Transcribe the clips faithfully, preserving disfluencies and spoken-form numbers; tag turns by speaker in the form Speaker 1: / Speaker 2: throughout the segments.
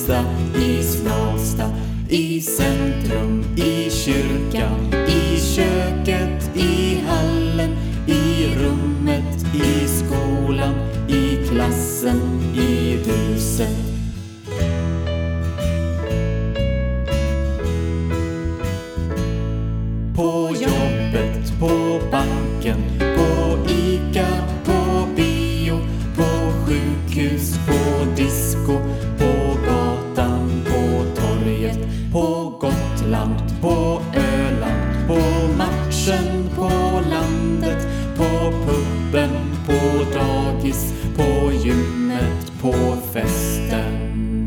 Speaker 1: Vilsta, i Snavsta, i centrum, i kyrkan, i köket, i hallen, i rummet, i skolan, i klassen, i huset. På jobbet, på banken, på Ica, på bio, på sjukhus, på disco, på gatan, på torget, på Gotland, på Öland, på matchen, på landet, på puben, på dagis, på gymmet, på festen.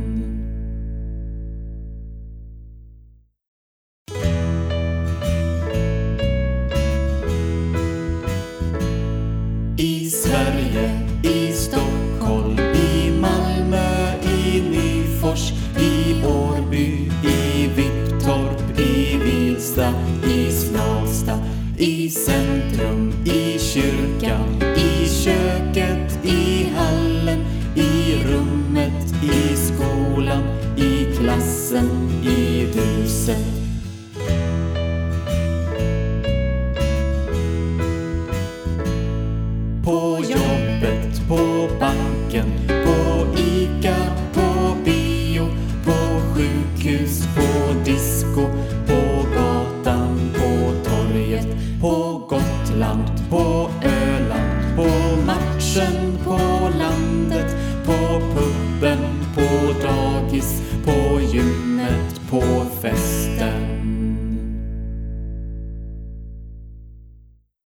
Speaker 1: I Sverige, i Stockholm, i Malmö, i Nyfors, i Årby, i Vipptorp, i Vilsta, i Snavsta, i centrum, i kyrkan, i köket, i hallen, i rummet, i skolan, i klassen, i huset. På jobbet, på banken, på Ica, på bio, på sjukhus, på disco, på gatan, på torget, på Gotland, på Öland, på matchen, på landet, på puben, på dagis, på gymmet, på festen.